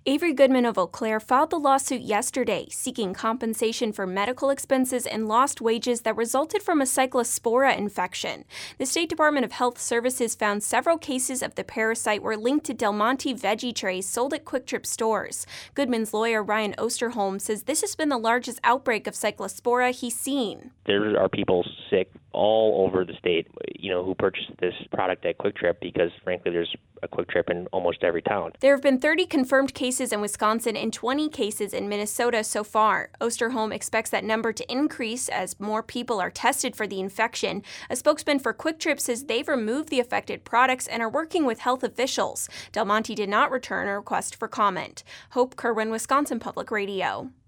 Avery Goodman of Eau Claire filed the lawsuit yesterday, seeking compensation for medical expenses and lost wages that resulted from a Cyclospora infection. The State Department of Health Services found several cases of the parasite were linked to Del Monte veggie trays sold at Quick Trip stores. Goodman's lawyer, Ryan Osterholm, says this has been the largest outbreak of Cyclospora he's seen. There are people sick all over the state, who purchase this product at Quick Trip because, frankly, there's a Quick Trip in almost every town. There have been 30 confirmed cases in Wisconsin and 20 cases in Minnesota so far. Osterholm expects that number to increase as more people are tested for the infection. A spokesman for Quick Trip says they've removed the affected products and are working with health officials. Del Monte did not return a request for comment. Hope Kerwin, Wisconsin Public Radio.